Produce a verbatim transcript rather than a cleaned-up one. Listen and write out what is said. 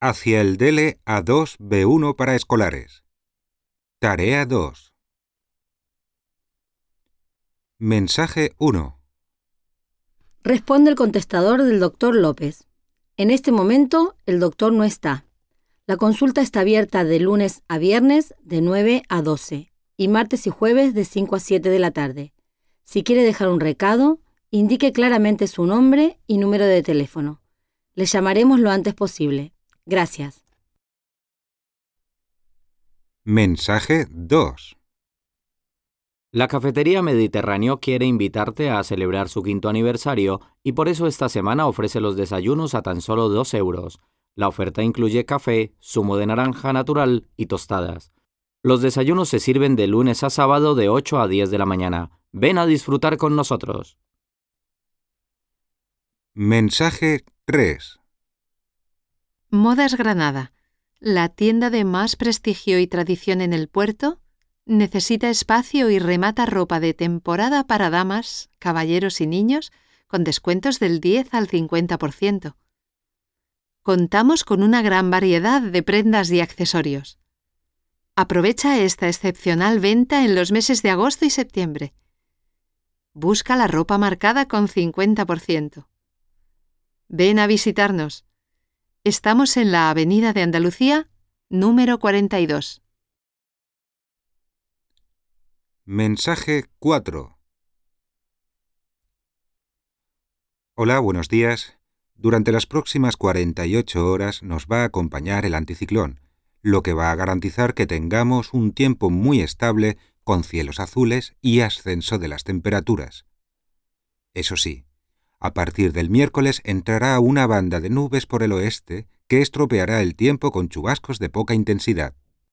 hacia el D L A dos B uno para escolares. Tarea dos. Mensaje uno. Responde el contestador del doctor López. En este momento, el doctor no está. La consulta está abierta de lunes a viernes de nueve a doce y martes y jueves de cinco a siete de la tarde. Si quiere dejar un recado, indique claramente su nombre y número de teléfono. Le llamaremos lo antes posible. Gracias. Mensaje dos. La Cafetería Mediterráneo quiere invitarte a celebrar su quinto aniversario y por eso esta semana ofrece los desayunos a tan solo dos euros. La oferta incluye café, zumo de naranja natural y tostadas. Los desayunos se sirven de lunes a sábado de ocho a diez de la mañana. Ven a disfrutar con nosotros. Mensaje tres. Modas Granada, la tienda de más prestigio y tradición en el puerto, necesita espacio y remata ropa de temporada para damas, caballeros y niños con descuentos del diez al cincuenta por ciento. Contamos con una gran variedad de prendas y accesorios. Aprovecha esta excepcional venta en los meses de agosto y septiembre. Busca la ropa marcada con cincuenta por ciento. Ven a visitarnos. Estamos en la Avenida de Andalucía, número cuarenta y dos. Mensaje cuatro. Hola, buenos días. Durante las próximas cuarenta y ocho horas nos va a acompañar el anticiclón, lo que va a garantizar que tengamos un tiempo muy estable con cielos azules y ascenso de las temperaturas. Eso sí, a partir del miércoles entrará una banda de nubes por el oeste que estropeará el tiempo con chubascos de poca intensidad.